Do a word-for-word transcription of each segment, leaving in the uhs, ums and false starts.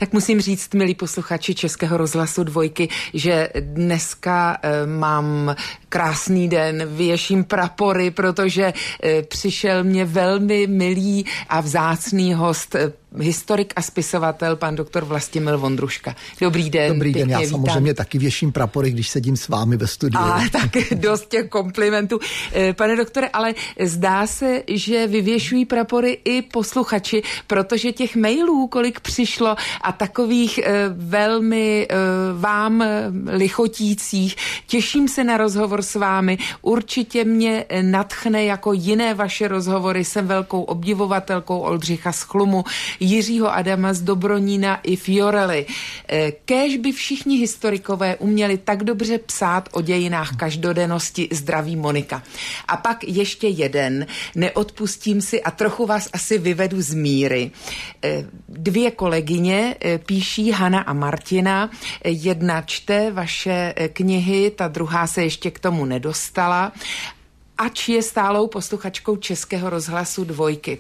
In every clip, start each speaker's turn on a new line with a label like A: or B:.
A: Tak musím říct, milí posluchači Českého rozhlasu Dvojky, že dneska e, mám krásný den, věším prapory, protože e, přišel mě velmi milý a vzácný host, e, historik a spisovatel, pan doktor Vlastimil Vondruška. Dobrý den.
B: Dobrý den, já
A: vítám.
B: samozřejmě taky věším prapory, když sedím s vámi ve studiu.
A: A tak dost těch komplimentů. Pane doktore, ale zdá se, že vyvěšují prapory i posluchači, protože těch mailů, kolik přišlo a takových velmi vám lichotících, těším se na rozhovor s vámi. Určitě mě nadchne jako jiné vaše rozhovory. Jsem velkou obdivovatelkou Oldřicha z Chlumu, Jiřího Adama z Dobronína i Fiorely. Kéž by všichni historikové uměli tak dobře psát o dějinách každodennosti. Zdraví Monika. A pak ještě jeden, neodpustím si a trochu vás asi vyvedu z míry. Dvě kolegyně píší, Hana a Martina. Jedna čte vaše knihy, ta druhá se ještě k tomu nedostala, ač je stálou posluchačkou Českého rozhlasu Dvojky.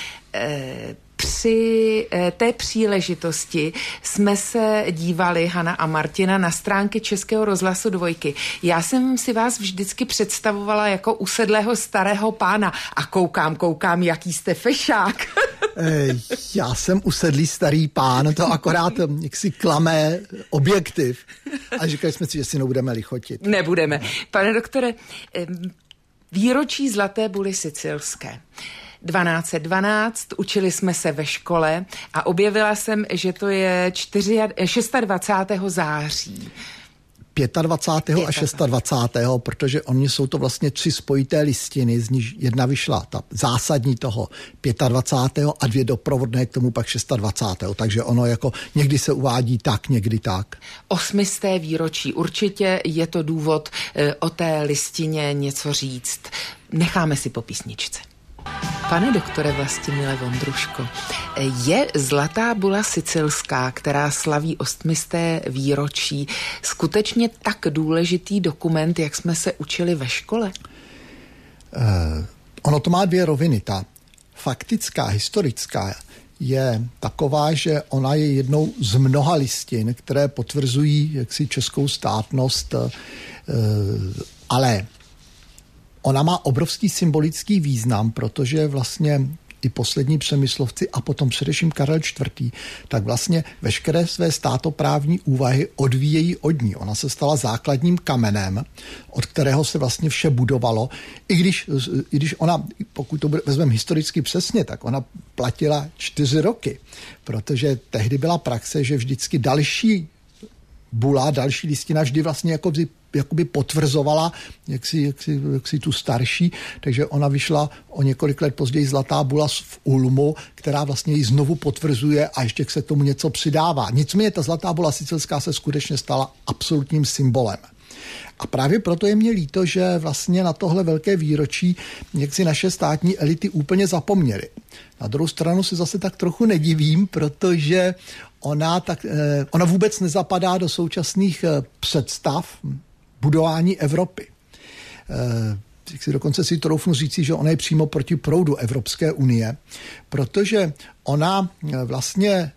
A: Při té příležitosti jsme se dívali, Hana a Martina, na stránky Českého rozhlasu Dvojky. Já jsem si vás vždycky představovala jako usedlého starého pána a koukám, koukám, jaký jste fešák.
B: Já jsem usedlý starý pán, to akorát jaksi klame objektiv. A říkali jsme si, že si nebudeme lichotit.
A: Nebudeme. Pane doktore, výročí Zlaté buly sicilské. dvanáct set dvanáct, učili jsme se ve škole a objevila jsem, že to je dvacátého šestého září.
B: dvacátého pátého a dvacátého šestého, protože oni jsou to vlastně tři spojité listiny, z níž jedna vyšla, ta zásadní toho dvacátého pátého a dvě doprovodné k tomu pak dvacátého šestého. Takže ono jako někdy se uvádí tak, někdy tak.
A: Osmisté výročí. Určitě je to důvod e, o té listině něco říct. Necháme si po písničce. Pane doktore Vlastimile Vondruško, je Zlatá bula sicilská, která slaví osmisté výročí, skutečně tak důležitý dokument, jak jsme se učili ve škole?
B: Uh, ono to má dvě roviny. Ta faktická, historická je taková, že ona je jednou z mnoha listin, které potvrzují jaksi českou státnost, uh, ale ona má obrovský symbolický význam, protože vlastně i poslední Přemyslovci a potom především Karel čtvrtý, tak vlastně veškeré své státoprávní úvahy odvíjejí od ní. Ona se stala základním kamenem, od kterého se vlastně vše budovalo. I když, i když ona, pokud to vezmeme historicky přesně, tak ona platila čtyři roky, protože tehdy byla praxe, že vždycky další bula, další listina vždy vlastně jako jakoby potvrzovala jaksi, jaksi, jaksi tu starší, takže ona vyšla o několik let později Zlatá bula v Ulmu, která vlastně ji znovu potvrzuje a ještě se tomu něco přidává. Nicméně ta Zlatá bula sicilská se skutečně stala absolutním symbolem. A právě proto je mě líto, že vlastně na tohle velké výročí jak si naše státní elity úplně zapomněly. Na druhou stranu se zase tak trochu nedivím, protože ona, tak, ona vůbec nezapadá do současných představ budování Evropy. Si dokonce si troufnu říci, že ona je přímo proti proudu Evropské unie, protože ona vlastně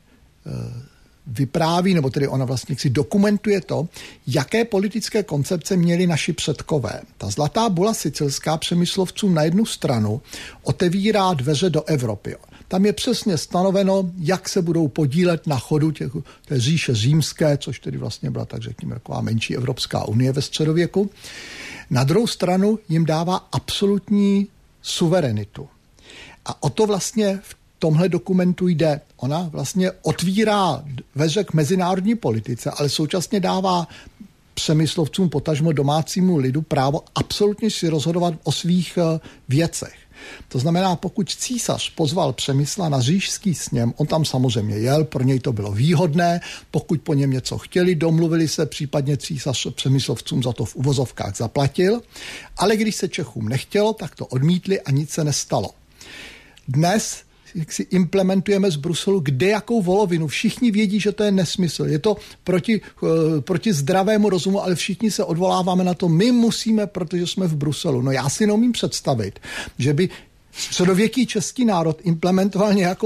B: vypráví, nebo tedy ona vlastně si dokumentuje to, jaké politické koncepce měli naši předkové. Ta Zlatá bula sicilská Přemyslovcům na jednu stranu otevírá dveře do Evropy. Tam je přesně stanoveno, jak se budou podílet na chodu těch, té říše římské, což tedy vlastně byla, tak řekněme, taková menší Evropská unie ve středověku. Na druhou stranu jim dává absolutní suverenitu. A o to vlastně v tomhle dokumentu jde. Ona vlastně otvírá dveře k mezinárodní politice, ale současně dává Přemyslovcům, potažmo domácímu lidu, právo absolutně si rozhodovat o svých věcech. To znamená, pokud císař pozval Přemysla na říšský sněm, on tam samozřejmě jel, pro něj to bylo výhodné, pokud po něm něco chtěli, domluvili se, případně císař Přemyslovcům za to v uvozovkách zaplatil, ale když se Čechům nechtělo, tak to odmítli a nic se nestalo. Dnes jak si implementujeme z Bruselu kde jakou volovinu. Všichni vědí, že to je nesmysl. Je to proti, uh, proti zdravému rozumu, ale všichni se odvoláváme na to. My musíme, protože jsme v Bruselu. No já si neumím představit, že by středověký český národ implementoval nějakou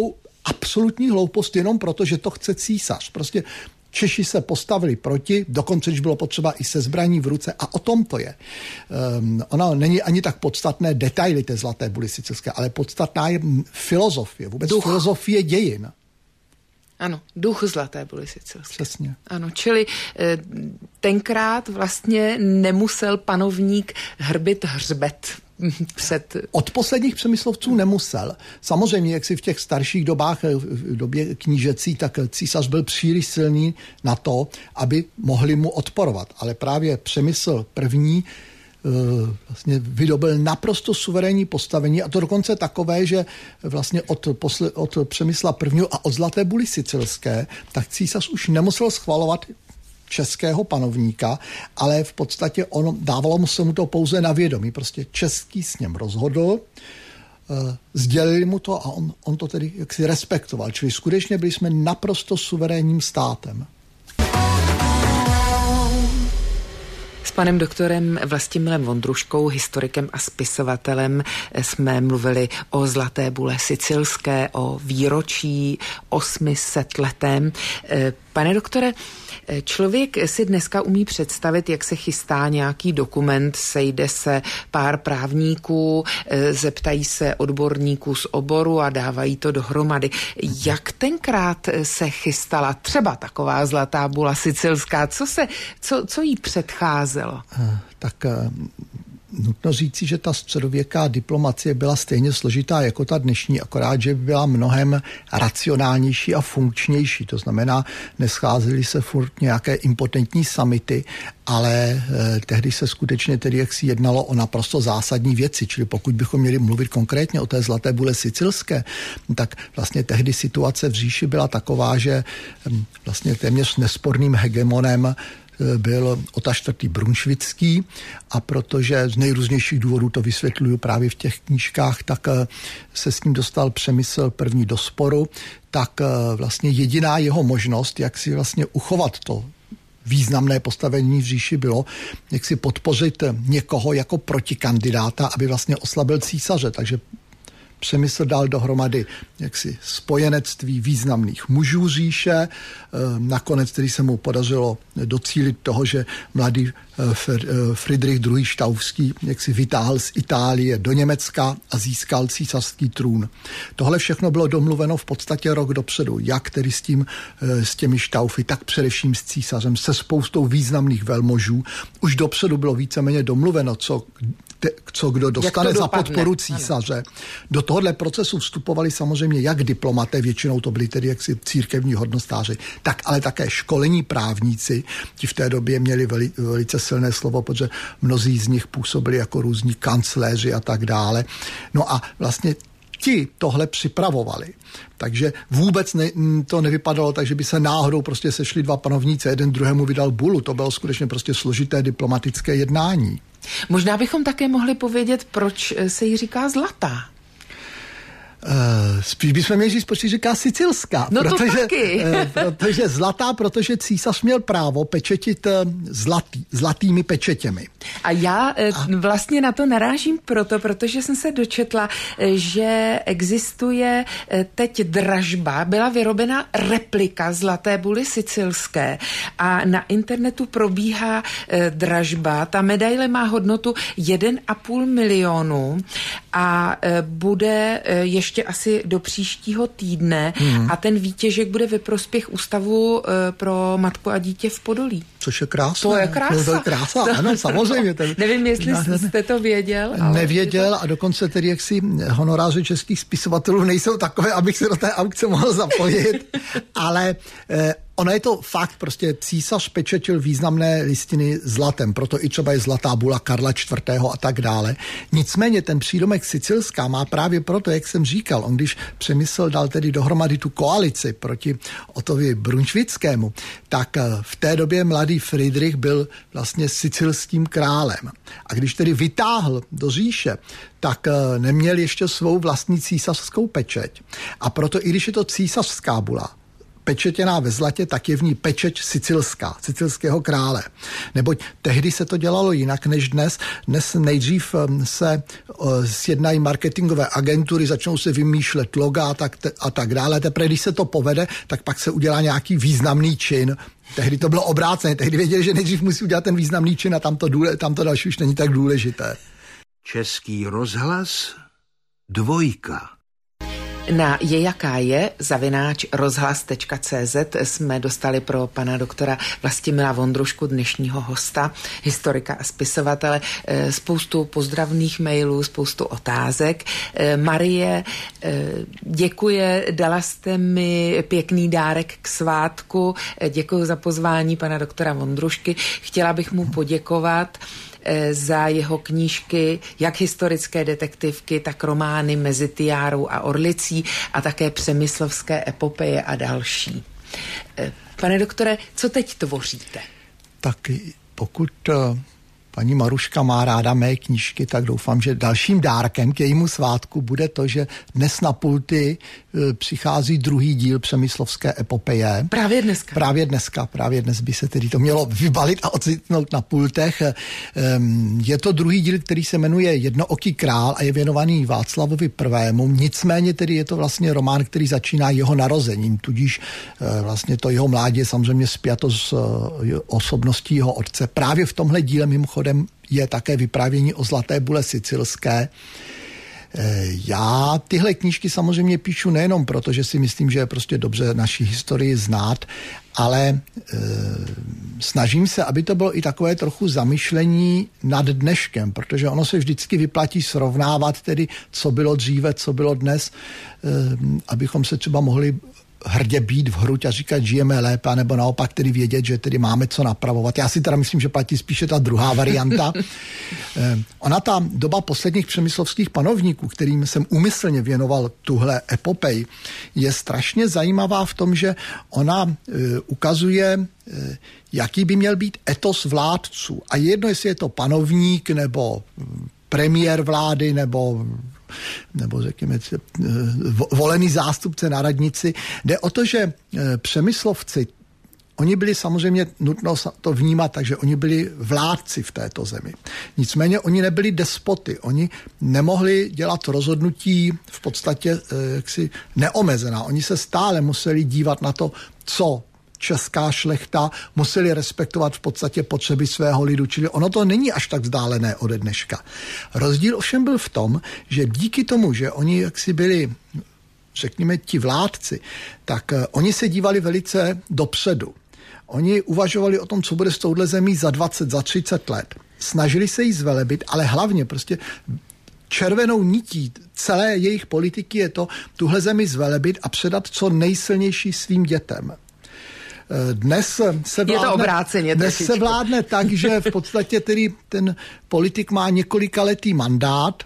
B: absolutní hloupost jenom proto, že to chce císař. Prostě Češi se postavili proti, dokonce, když bylo potřeba i se zbraní v ruce a o tom to je. Um, ona není ani tak podstatné detaily té Zlaté buly sicilské, ale podstatná je filozofie, vůbec duch. Filozofie dějin.
A: Ano, duch Zlaté buly sicilské.
B: Přesně.
A: Ano, čili eh, tenkrát vlastně nemusel panovník hrbit hřbet před...
B: Od posledních přemyslovců nemusel. Samozřejmě, jak si v těch starších dobách, v době knížecí, tak císař byl příliš silný na to, aby mohli mu odporovat. Ale právě Přemysl první vlastně vydobil naprosto suverénní postavení a to dokonce takové, že vlastně od, posle, od Přemysla prvního a od Zlaté buly sicilské, tak císař už nemusel schvalovat českého panovníka, ale v podstatě on dávalo mu se mu to pouze na vědomí. Prostě český sněm rozhodl, sdělili mu to a on, on to tedy jaksi respektoval. Čili skutečně byli jsme naprosto suverénním státem.
A: S panem doktorem Vlastimilem Vondruškou, historikem a spisovatelem, jsme mluvili o Zlaté bule sicilské, o výročí osmisetletém. Pane doktore, člověk si dneska umí představit, jak se chystá nějaký dokument, sejde se pár právníků, zeptají se odborníků z oboru a dávají to dohromady. Jak tenkrát se chystala třeba taková Zlatá bula sicilská? Co, se, co, co jí předcházelo?
B: Tak nutno říci, že ta středověká diplomacie byla stejně složitá jako ta dnešní, akorát, že byla mnohem racionálnější a funkčnější. To znamená, nescházely se furt nějaké impotentní summity, ale eh, tehdy se skutečně tedy jaksi jednalo o naprosto zásadní věci. Čili pokud bychom měli mluvit konkrétně o té Zlaté bule sicilské, tak vlastně tehdy situace v říši byla taková, že hm, vlastně téměř nesporným hegemonem byl Ota čtvrtý. Brunšvický a protože z nejrůznějších důvodů to vysvětluju právě v těch knížkách, tak se s ním dostal Přemysl první do sporu, tak vlastně jediná jeho možnost, jak si vlastně uchovat to významné postavení v říši bylo, jak si podpořit někoho jako protikandidáta, aby vlastně oslabil císaře. Takže Přemysl dal dohromady jaksi spojenectví významných mužů říše. Nakonec tedy se mu podařilo docílit toho, že mladý Fridrich druhý. Štauský jaksi vytáhl z Itálie do Německa a získal císařský trůn. Tohle všechno bylo domluveno v podstatě rok dopředu, jak tedy s, tím, s těmi Štaufy, tak především s císařem, se spoustou významných velmožů. Už dopředu bylo víceméně domluveno, co co kdo dostane za podporu císaře. Ano. Do tohohle procesu vstupovali samozřejmě jak diplomaté, většinou to byli tedy jaksi církevní hodnostáři, tak ale také školení právníci. Ti v té době měli veli, velice silné slovo, protože mnozí z nich působili jako různí kancléři a tak dále. No a vlastně ti tohle připravovali. Takže vůbec ne, to nevypadalo tak, že by se náhodou prostě sešli dva panovníci, jeden druhému vydal bulu. To bylo skutečně prostě složité diplomatické jednání.
A: Možná bychom také mohli povědět, proč se jí říká zlatá.
B: Uh, spíš bychom měli říct, proč se říká sicilská.
A: No
B: protože,
A: to taky.
B: uh, protože zlatá, protože císař měl právo pečetit uh, zlatý, zlatými pečetěmi.
A: A já uh, A... vlastně na to narážím proto, protože jsem se dočetla, že existuje uh, teď dražba, byla vyrobena replika Zlaté buly sicilské a na internetu probíhá uh, dražba. Ta medaile má hodnotu jeden a půl milionu a uh, bude uh, ještě asi do příštího týdne hmm. a ten výtěžek bude ve prospěch Ústavu uh, pro matku a dítě v Podolí.
B: Což je krásné.
A: To je krása.
B: To je krása, ano, samozřejmě. Ten...
A: Nevím, jestli ne, ne, jste to věděl. Ale
B: nevěděl a dokonce tedy jaksi honoráře českých spisovatelů nejsou takové, abych se do té aukce mohl zapojit, ale eh, ono je to fakt, prostě císař pečetil významné listiny zlatem, proto i třeba je Zlatá bula Karla čtvrtého a tak dále. Nicméně ten přídomek sicilská má právě proto, jak jsem říkal, on když Přemysl dal tedy dohromady tu koalici proti Otovi Brunšvickému, tak v té době mladý Fridrich byl vlastně sicilským králem. A když tedy vytáhl do říše, tak neměl ještě svou vlastní císařskou pečeť. A proto i když je to císařská bula, pečetěná ve zlatě, tak je v ní pečeť sicilská, sicilského krále. Neboť tehdy se to dělalo jinak než dnes. Dnes nejdřív se sjednají marketingové agentury, začnou se vymýšlet loga a tak, a tak dále. Teprve, když se to povede, tak pak se udělá nějaký významný čin. Tehdy to bylo obrácené. Tehdy věděli, že nejdřív musí udělat ten významný čin a tam to, důle, tam to další už není tak důležité.
C: Český rozhlas dvojka.
A: Na je jaká je zavináč rozhlas tečka cé zet jsme dostali pro pana doktora Vlastimila Vondrušku, dnešního hosta, historika a spisovatele, spoustu pozdravných mailů, spoustu otázek. Marie děkuje, dala jste mi pěkný dárek k svátku, děkuji za pozvání pana doktora Vondrušky, chtěla bych mu poděkovat za jeho knížky, jak historické detektivky, tak romány Mezi Tiárou a Orlicí a také přemyslovské epopeje a další. Pane doktore, co teď tvoříte?
B: Tak pokud paní Maruška má ráda mé knížky, tak doufám, že dalším dárkem k jejímu svátku bude to, že dnes na pulty přichází druhý díl přemyslovské epopeje.
A: Právě dneska.
B: Právě dneska, právě dnes by se tedy to mělo vybalit a ocitnout na pultech. Je to druhý díl, který se jmenuje Jednooký král a je věnovaný Václavovi prvému. Nicméně tedy je to vlastně román, který začíná jeho narozením, tudíž vlastně to jeho mládí je samozřejmě spjato s osobností jeho otce. Právě v tomhle díle mimochodem je také vyprávění o Zlaté bule sicilské. Já tyhle knížky samozřejmě píšu nejenom proto, že si myslím, že je prostě dobře naši historii znát, ale e, snažím se, aby to bylo i takové trochu zamyšlení nad dneškem, protože ono se vždycky vyplatí srovnávat tedy, co bylo dříve, co bylo dnes, e, abychom se třeba mohli hrdě být v hruď a říkat, žijeme lépe, nebo naopak tedy vědět, že tedy máme co napravovat. Já si teda myslím, že platí spíše ta druhá varianta. Ona ta doba posledních přemyslovských panovníků, kterým jsem úmyslně věnoval tuhle epopej, je strašně zajímavá v tom, že ona e, ukazuje, e, jaký by měl být etos vládců. A jedno, jestli je to panovník, nebo premiér vlády, nebo nebo řekněme volený zástupce na radnici. Jde o to, že přemyslovci, oni byli samozřejmě, nutno to vnímat, takže oni byli vládci v této zemi. Nicméně oni nebyli despoty, oni nemohli dělat rozhodnutí v podstatě jaksi neomezená. Oni se stále museli dívat na to, co česká šlechta, museli respektovat v podstatě potřeby svého lidu, čili ono to není až tak vzdálené ode dneška. Rozdíl ovšem byl v tom, že díky tomu, že oni jaksi byli, řekněme, ti vládci, tak uh, oni se dívali velice dopředu. Oni uvažovali o tom, co bude s touhle zemí za dvacet, za třicet let. Snažili se jí zvelebit, ale hlavně prostě červenou nití celé jejich politiky je to tuhle zemi zvelebit a předat co nejsilnější svým dětem. Dnes se vládne,
A: je to obráceně,
B: dnes se vládne tak, že v podstatě tedy ten politik má několikaletý mandát.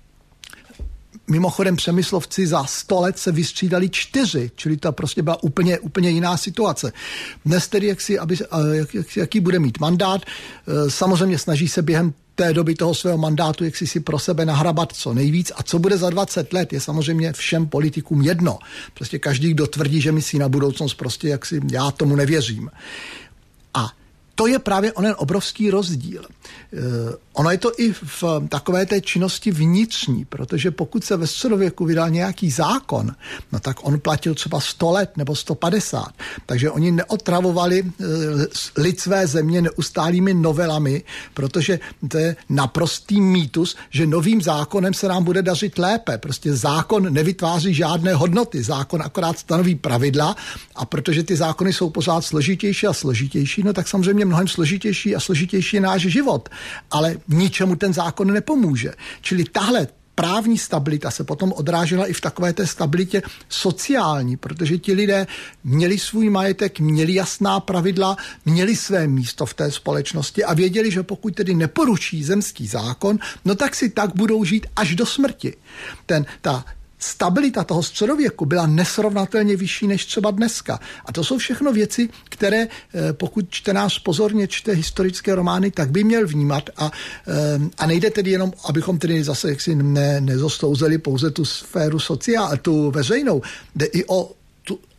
B: Mimochodem přemyslovci za sto let se vystřídali čtyři, čili to prostě byla úplně, úplně jiná situace. Dnes tedy, jak si, aby, jak, jak, jaký bude mít mandát, samozřejmě snaží se během té doby toho svého mandátu, jak si si pro sebe nahrabat co nejvíc a co bude za dvacet let, je samozřejmě všem politikům jedno. Prostě každý, kdo tvrdí, že myslí na budoucnost, prostě jak si já tomu nevěřím. A to je právě onen obrovský rozdíl. E, ono je to i v takové té činnosti vnitřní, protože pokud se ve středověku vydal nějaký zákon, no tak on platil třeba sto let nebo sto padesát. Takže oni neotravovali e, lid své země neustálými novelami, protože to je naprostý mýtus, že novým zákonem se nám bude dařit lépe. Prostě zákon nevytváří žádné hodnoty. Zákon akorát stanoví pravidla a protože ty zákony jsou pořád složitější a složitější, no tak samozřejmě mnohem složitější a složitější je náš život, ale ničemu ten zákon nepomůže. Čili tahle právní stabilita se potom odrážela i v takové té stabilitě sociální, protože ti lidé měli svůj majetek, měli jasná pravidla, měli své místo v té společnosti a věděli, že pokud tedy neporuší zemský zákon, no tak si tak budou žít až do smrti. Ten, ta stabilita toho středověku byla nesrovnatelně vyšší než třeba dneska. A to jsou všechno věci, které pokud čtenář pozorně čte historické romány, tak by měl vnímat a, a nejde tedy jenom, abychom tedy zase jaksi ne, nezostouzeli pouze tu sféru sociální, tu veřejnou. Jde i o tu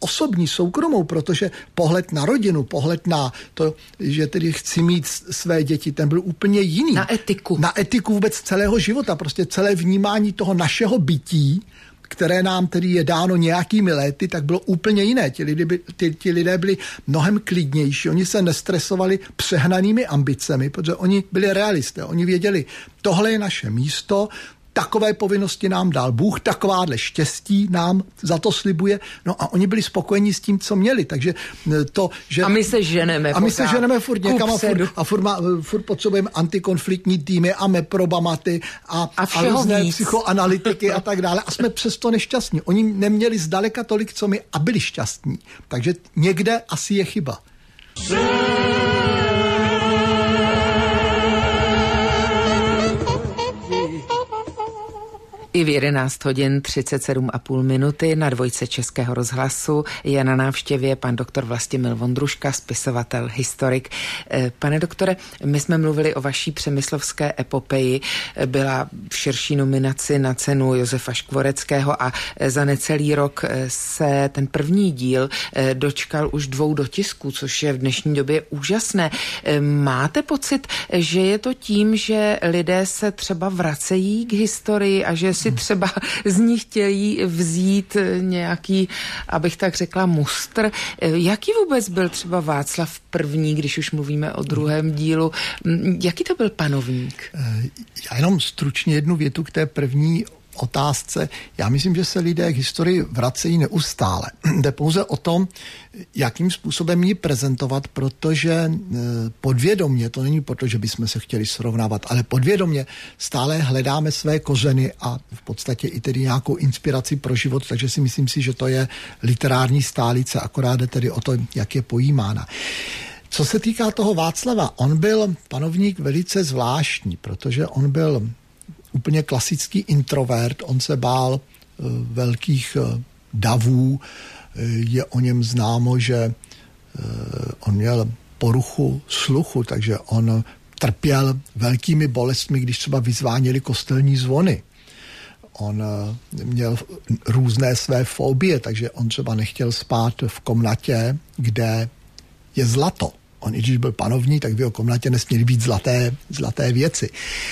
B: osobní, soukromou, protože pohled na rodinu, pohled na to, že tedy chci mít své děti, ten byl úplně jiný.
A: Na etiku.
B: Na etiku vůbec celého života, prostě celé vnímání toho našeho bytí, které nám tedy je dáno nějakými léty, tak bylo úplně jiné. Ti lidé, by, ti, ti lidé byli mnohem klidnější, oni se nestresovali přehnanými ambicemi, protože oni byli realisté, oni věděli, tohle je naše místo, takové povinnosti nám dal Bůh, takováhle štěstí nám za to slibuje. No a oni byli spokojení s tím, co měli. Takže to, že...
A: A my se ženeme.
B: A my se ženeme furt někam a furt, a furt, má, furt potřebujeme antikonfliktní týmy a meprobamaty a,
A: a,
B: a různé
A: víc.
B: psychoanalytiky a tak dále. A jsme přesto nešťastní. Oni neměli zdaleka tolik, co my, a byli šťastní. Takže někde asi je chyba.
A: I v jedenáct hodin třicet sedm a půl minuty na dvojce Českého rozhlasu je na návštěvě pan doktor Vlastimil Vondruška, spisovatel, historik. Pane doktore, my jsme mluvili o vaší přemyslovské epopeji, byla v širší nominaci na cenu Josefa Škvoreckého a za necelý rok se ten první díl dočkal už dvou dotisků, což je v dnešní době úžasné. Máte pocit, že je to tím, že lidé se třeba vracejí k historii a že si třeba z ní chtějí vzít nějaký, abych tak řekla, mustr. Jaký vůbec byl třeba Václav první, když už mluvíme o druhém dílu? Jaký to byl panovník?
B: Já jenom stručně jednu větu k té první otázce. Já myslím, že se lidé k historii vracejí neustále. Jde pouze o tom, jakým způsobem ji prezentovat, protože podvědomě, to není proto, že bychom se chtěli srovnávat, ale podvědomě stále hledáme své kořeny a v podstatě i tedy nějakou inspiraci pro život, takže si myslím si, že to je literární stálice, akorát jde tedy o to, jak je pojímána. Co se týká toho Václava, on byl panovník velice zvláštní, protože on byl úplně klasický introvert, on se bál uh, velkých uh, davů, je o něm známo, že uh, on měl poruchu sluchu, takže on trpěl velkými bolestmi, když třeba vyzváněli kostelní zvony. On uh, měl různé své fobie, takže on třeba nechtěl spát v komnatě, kde je zlato. On, i když byl panovník, tak v jeho komnatě nesměly být zlaté, zlaté věci.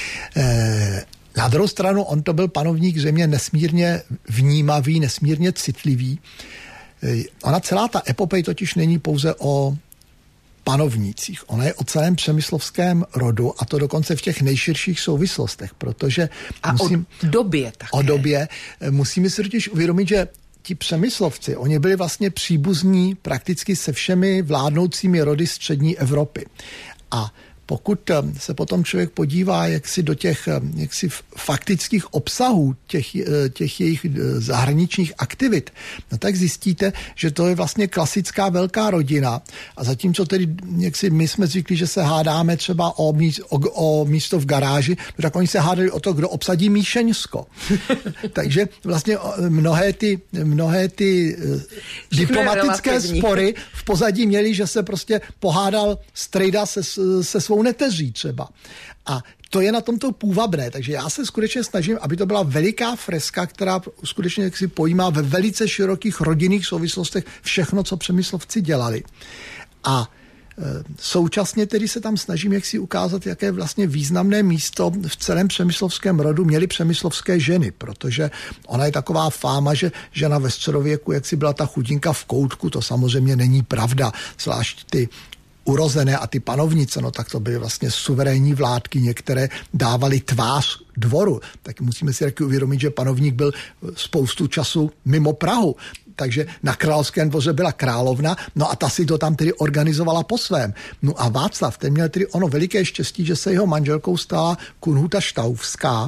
B: E, na druhou stranu, on to byl panovník země nesmírně vnímavý, nesmírně citlivý. E, ona celá ta epopej totiž není pouze o panovnících. Ona je o celém přemyslovském rodu a to dokonce v těch nejširších souvislostech, protože...
A: A musím, o době také.
B: O době. Musíme si totiž uvědomit, že ti přemyslovci, oni byli vlastně příbuzní prakticky se všemi vládnoucími rody střední Evropy. A pokud se potom člověk podívá jaksi do těch jaksi faktických obsahů těch, těch jejich zahraničních aktivit, no tak zjistíte, že to je vlastně klasická velká rodina. A zatímco tedy jaksi my jsme zvyklí, že se hádáme třeba o, míst, o, o místo v garáži, no tak oni se hádali o to, kdo obsadí Míšeňsko. Takže vlastně mnohé ty, mnohé ty diplomatické spory v pozadí měly, že se prostě pohádal strejda se, se svou neteří třeba. A to je na tomto půvabné, takže já se skutečně snažím, aby to byla veliká freska, která skutečně jak si pojímá ve velice širokých rodinných souvislostech všechno, co přemyslovci dělali. A e, současně tedy se tam snažím jak si ukázat, jaké vlastně významné místo v celém přemyslovském rodu měly přemyslovské ženy, protože ona je taková fáma, že žena ve středověku, jak si byla ta chudinka v koutku, to samozřejmě není pravda, zvlášť ty urozené a ty panovnice, no tak to byly vlastně suverénní vládky, některé dávaly tvář dvoru. Tak musíme si taky uvědomit, že panovník byl spoustu času mimo Prahu. Takže na královském dvoře byla královna, no a ta si to tam tedy organizovala po svém. No a Václav, ten měl tedy ono veliké štěstí, že se jeho manželkou stala Kunhuta Štaufská,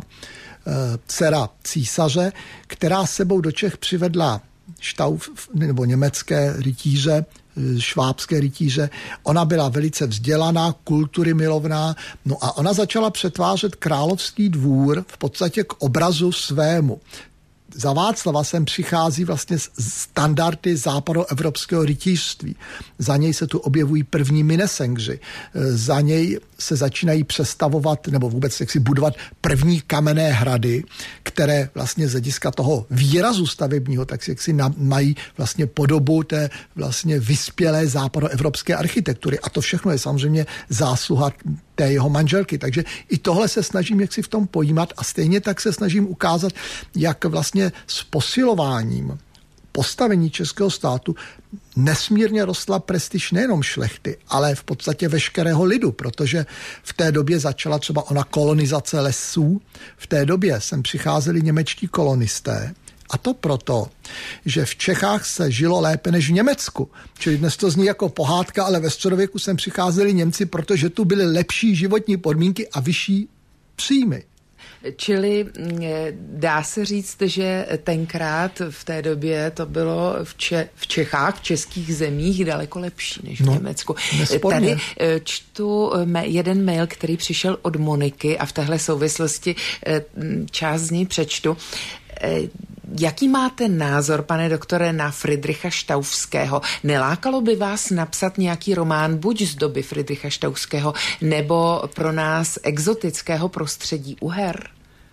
B: dcera císaře, která sebou do Čech přivedla Štauf, nebo německé rytíře, švábské rytíře. Ona byla velice vzdělaná, kultury milovná, no a ona začala přetvářet královský dvůr v podstatě k obrazu svému. za Václava sem přichází vlastně standardy západoevropského rytířství. Za něj se tu objevují první minesengři. Za něj se začínají přestavovat nebo vůbec jak si budovat první kamenné hrady, které vlastně z hlediska toho výrazu stavebního tak si jak si mají vlastně podobu té vlastně vyspělé západoevropské architektury. A to všechno je samozřejmě zásluha té jeho manželky. Takže i tohle se snažím jak si v tom pojímat a stejně tak se snažím ukázat, jak vlastně s posilováním postavení českého státu nesmírně rostla prestiž nejenom šlechty, ale v podstatě veškerého lidu, protože v té době začala třeba ona kolonizace lesů. V té době sem přicházeli němečtí kolonisté, a to proto, že v Čechách se žilo lépe než v Německu. Čili dnes to zní jako pohádka, ale ve středověku sem přicházeli Němci, protože tu byly lepší životní podmínky a vyšší příjmy.
A: Čili dá se říct, že tenkrát v té době to bylo v, Če- v Čechách, v českých zemích daleko lepší než v no, Německu.
B: Nesporně.
A: Tady čtu jeden mail, který přišel od Moniky a v téhle souvislosti část z něj přečtu. Jaký máte názor, pane doktore, na Friedricha Štaufského? Nelákalo by vás napsat nějaký román buď z doby Friedricha Štaufského, nebo pro nás exotického prostředí Uher?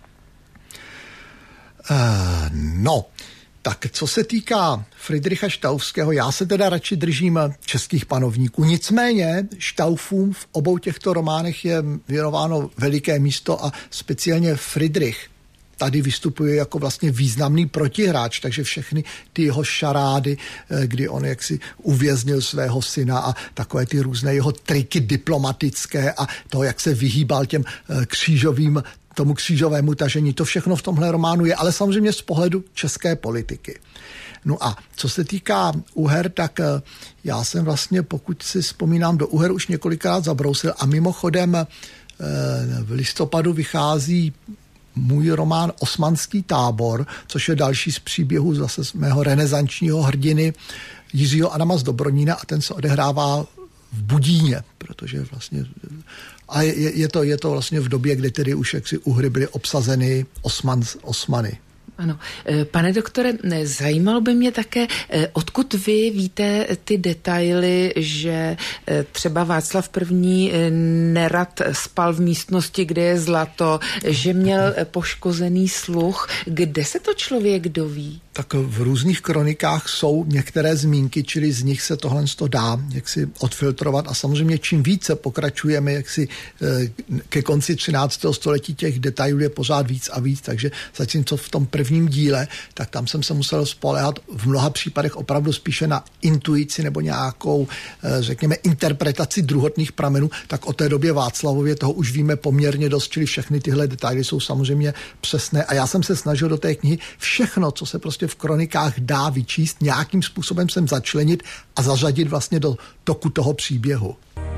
B: Uh, no, tak co se týká Friedricha Štaufského, já se teda radši držím českých panovníků. Nicméně Štaufům v obou těchto románech je věnováno veliké místo a speciálně Friedrich tady vystupuje jako vlastně významný protihráč, takže všechny ty jeho šarády, kdy on jaksi uvěznil svého syna a takové ty různé jeho triky diplomatické a to, jak se vyhýbal těm křížovým, tomu křížovému tažení, to všechno v tomhle románu je, ale samozřejmě z pohledu české politiky. No a co se týká Uher, tak já jsem vlastně, pokud si vzpomínám, do Uher už několikrát zabrousil a mimochodem v listopadu vychází můj román Osmanský tábor, což je další z příběhů zase z mého renesančního hrdiny Jiřího Adama z Dobronína a ten se odehrává v Budíně, protože vlastně a je, je, to, je to vlastně v době, kdy tedy už jaksi Uhry byly obsazeny Osman, Osmany.
A: Ano. Pane doktore, zajímalo by mě také, odkud vy víte ty detaily, že třeba Václav první nerad spal v místnosti, kde je zlato, že měl poškozený sluch. Kde se to člověk doví?
B: Tak v různých kronikách jsou některé zmínky, čili z nich se tohle dá jaksi odfiltrovat a samozřejmě čím více pokračujeme jaksi ke konci třináctého století těch detailů je pořád víc a víc, takže zatímco v tom prvním díle, tak tam jsem se musel spoléhat v mnoha případech opravdu spíše na intuici nebo nějakou, řekněme, interpretaci druhotných pramenů, tak o té době Václavově toho už víme poměrně dost, čili všechny tyhle detaily jsou samozřejmě přesné a já jsem se snažil do té knihy všechno, co se prostě v kronikách dá vyčíst, nějakým způsobem sem začlenit a zařadit vlastně do toku toho příběhu.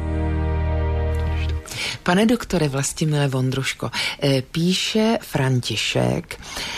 A: Pane doktore Vlastimile Vondruško, píše František,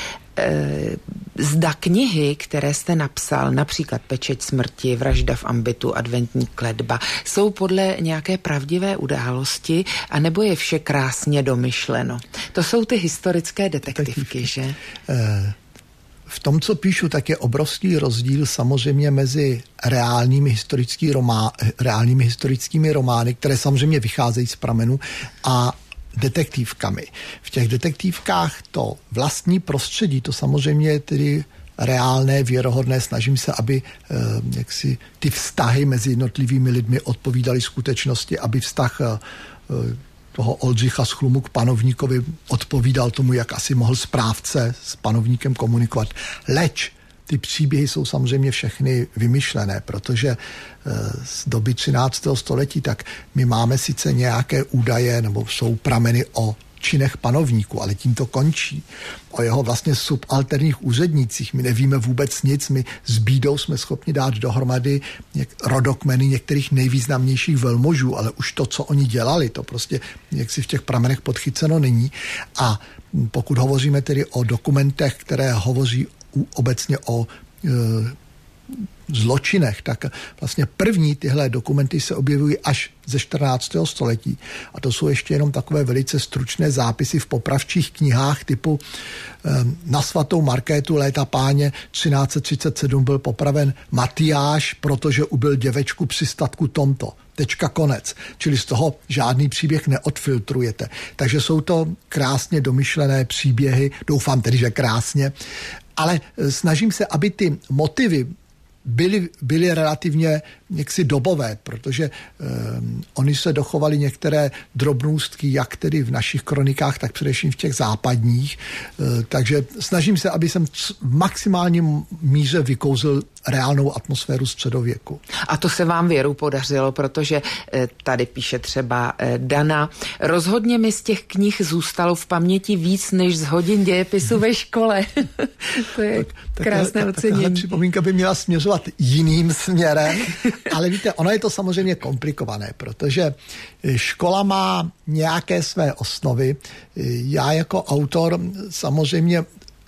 A: zda knihy, které jste napsal, například Pečeť smrti, Vražda v ambitu, Adventní kletba, jsou podle nějaké pravdivé události, anebo je vše krásně domyšleno? To jsou ty historické detektivky, že?
B: V tom, co píšu, tak je obrovský rozdíl samozřejmě mezi reálnými, historický romá, reálnými historickými romány, které samozřejmě vycházejí z pramenu, a detektivkami. V těch detektivkách to vlastní prostředí, to samozřejmě je tedy reálné, věrohodné, snažím se, aby eh, jaksi ty vztahy mezi jednotlivými lidmi odpovídaly skutečnosti, aby vztah eh, toho Oldřicha z Chlumu k panovníkovi odpovídal tomu, jak asi mohl správce s panovníkem komunikovat. Leč ty příběhy jsou samozřejmě všechny vymyšlené, protože z doby třináctého století tak my máme sice nějaké údaje, nebo jsou prameny o činech panovníku, ale tím to končí. O jeho vlastně subalterních úřednících my nevíme vůbec nic, my s bídou jsme schopni dát dohromady rodokmeny některých nejvýznamnějších velmožů, ale už to, co oni dělali, to prostě jaksi v těch pramenech podchyceno není. A pokud hovoříme tedy o dokumentech, které hovoří obecně o e, zločinech, tak vlastně první tyhle dokumenty se objevují až ze čtrnáctého století. A to jsou ještě jenom takové velice stručné zápisy v popravčích knihách typu um, na svatou Markétu léta páně třináct set třicet sedm byl popraven Matyáš, protože ubil děvečku při statku tomto. Tečka, konec. Čili z toho žádný příběh neodfiltrujete. Takže jsou to krásně domyšlené příběhy, doufám tedy, že krásně, ale snažím se, aby ty motivy byly, byly relativně jaksi dobové, protože um, oni se dochovaly některé drobnůstky, jak tedy v našich kronikách, tak především v těch západních. Uh, takže snažím se, aby jsem v maximálním míře vykouzl reálnou atmosféru středověku.
A: A to se vám věru podařilo, protože tady píše třeba Dana. Rozhodně mi z těch knih zůstalo v paměti víc než z hodin dějepisu ve škole. To je tak, krásné tak, ocenění.
B: Tahle připomínka by měla směřovat jiným směrem, ale víte, ono je to samozřejmě komplikované, protože škola má nějaké své osnovy. Já jako autor samozřejmě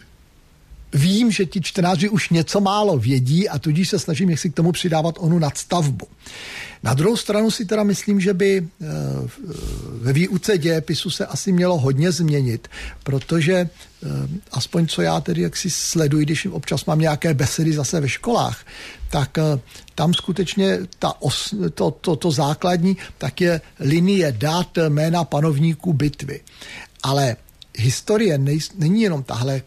B: vím, že ti čtenáři už něco málo vědí a tudíž se snažím, jak si k tomu přidávat onu nadstavbu. Na druhou stranu si teda myslím, že by ve výuce dějepisu se asi mělo hodně změnit, protože aspoň co já tedy jak si sleduji, když občas mám nějaké besedy zase ve školách, tak tam skutečně ta os, to, to, to základní tak je linie dat jména panovníků bitvy. Ale historie nej, není jenom tahle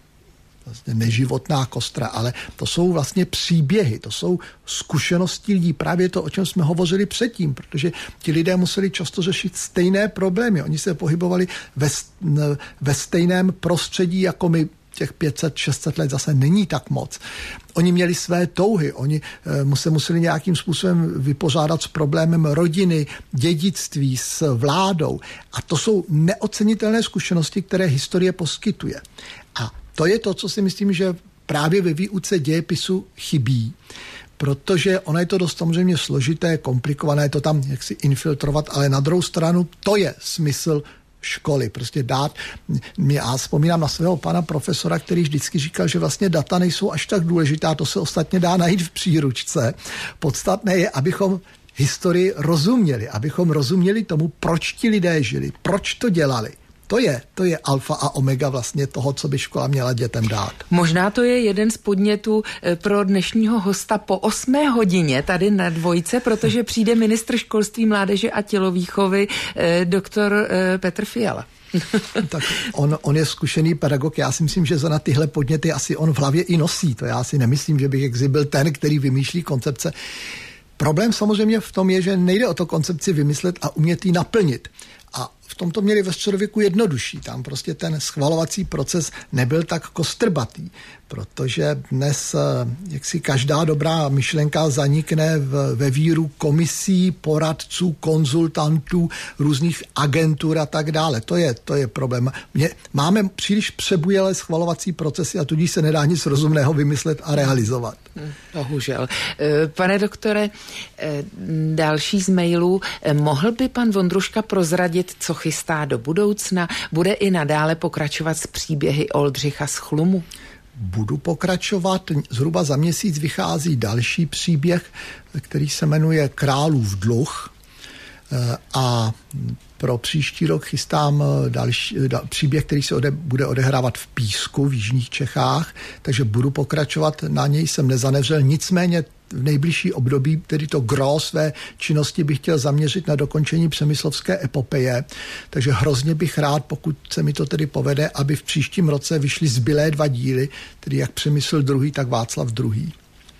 B: vlastně neživotná kostra, ale to jsou vlastně příběhy, to jsou zkušenosti lidí, právě to, o čem jsme hovořili předtím, protože ti lidé museli často řešit stejné problémy, oni se pohybovali ve, ve stejném prostředí, jako my těch pět set šest set let zase není tak moc. Oni měli své touhy, oni uh, se museli nějakým způsobem vypořádat s problémem rodiny, dědictví, s vládou. A to jsou neocenitelné zkušenosti, které historie poskytuje. A to je to, co si myslím, že právě ve výuce dějepisu chybí, protože ono je to dost samozřejmě složité, komplikované, to tam jaksi infiltrovat, ale na druhou stranu to je smysl školy, prostě dát. Já vzpomínám na svého pana profesora, který vždycky říkal, že vlastně data nejsou až tak důležitá, to se ostatně dá najít v příručce. Podstatné je, abychom historii rozuměli, abychom rozuměli tomu, proč ti lidé žili, proč to dělali. To je, to je alfa a omega vlastně toho, co by škola měla dětem dát.
A: Možná to je jeden z podnětů pro dnešního hosta po osmé hodině tady na Dvojce, protože přijde ministr školství, mládeže a tělovýchovy, doktor Petr Fiala.
B: Tak on, on je zkušený pedagog, já si myslím, že za tyhle podněty asi on v hlavě i nosí. To já si nemyslím, že bych byl ten, který vymýšlí koncepce. Problém samozřejmě v tom je, že nejde o to koncepci vymyslet a umět ji naplnit. A v tomto měli ve středověku jednodušší. Tam prostě ten schvalovací proces nebyl tak kostrbatý, protože dnes jaksi každá dobrá myšlenka zanikne v, ve víru komisí, poradců, konzultantů, různých agentur a tak dále. To je, to je problém. Mě, máme příliš přebujelé schvalovací procesy a tudíž se nedá nic rozumného vymyslet a realizovat.
A: Bohužel. Pane doktore, další z mailů. Mohl by pan Vondruška prozradit, co chystá do budoucna? Bude i nadále pokračovat s příběhy Oldřicha z Chlumu?
B: Budu pokračovat. Zhruba za měsíc vychází další příběh, který se jmenuje Králův dluh. A pro příští rok chystám další dal, příběh, který se ode, bude odehrávat v Písku v jižních Čechách, takže budu pokračovat, na něj jsem nezanevřel, nicméně v nejbližší období, tedy to gros své činnosti bych chtěl zaměřit na dokončení přemyslovské epopeje, takže hrozně bych rád, pokud se mi to tedy povede, aby v příštím roce vyšly zbylé dva díly, tedy jak Přemysl druhý, tak Václav druhý.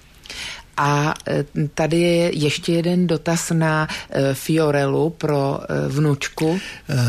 A: A tady je ještě jeden dotaz na Fiorelu pro vnučku.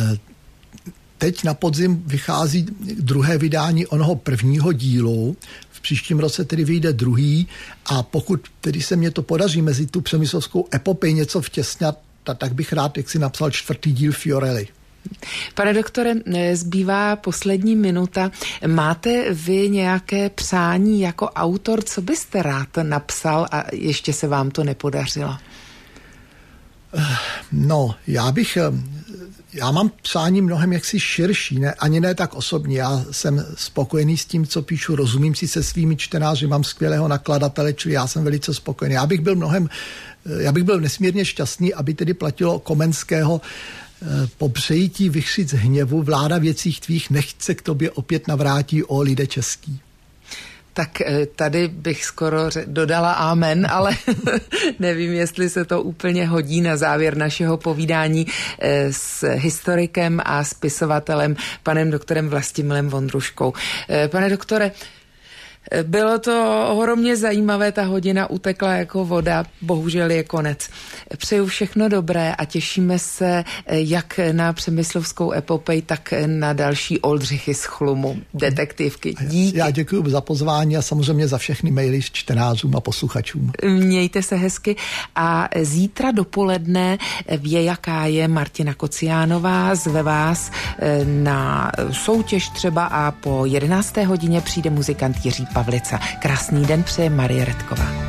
B: Teď na podzim vychází druhé vydání onoho prvního dílu, v příštím roce tedy vyjde druhý a pokud tedy se mně to podaří mezi tu přemyslovskou epopej něco vtěsnat, tak bych rád jak si napsal čtvrtý díl Fiorely.
A: Pane doktore, zbývá poslední minuta. Máte vy nějaké přání jako autor, co byste rád napsal a ještě se vám to nepodařilo?
B: No, já bych Já mám psání mnohem jaksi širší, ne, ani ne tak osobní. Já jsem spokojený s tím, co píšu, rozumím si se svými čtenáři, mám skvělého nakladatele, čili já jsem velice spokojený. Já bych byl mnohem, já bych byl nesmírně šťastný, aby tedy platilo Komenského po přejítí vychřic hněvu, vláda věcích tvých, nechť se k tobě opět navrátí, o lide český.
A: Tak tady bych skoro dodala amen, ale nevím, jestli se to úplně hodí na závěr našeho povídání s historikem a spisovatelem panem doktorem Vlastimilem Vondruškou. Pane doktore, bylo to ohromně zajímavé, ta hodina utekla jako voda, bohužel je konec. Přeju všechno dobré a těšíme se jak na Přemyslovskou epopej, tak na další Oldřichy z Chlumu, detektivky. Díky.
B: Já děkuji za pozvání a samozřejmě za všechny maily s čtenářům a posluchačům.
A: Mějte se hezky a zítra dopoledne v Jaká je Martina Kociánová zve vás na soutěž třeba a po jedenácté hodině přijde muzikant Jiří Pavlica. Krásný den přeje Marie Redková.